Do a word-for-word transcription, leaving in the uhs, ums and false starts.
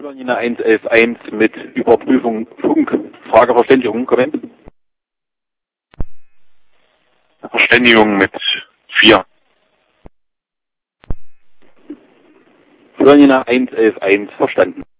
Florina eins elf eins mit Überprüfung Funk. Frage Verständigung, kommen. Verständigung mit vier. Florina eins elf eins verstanden.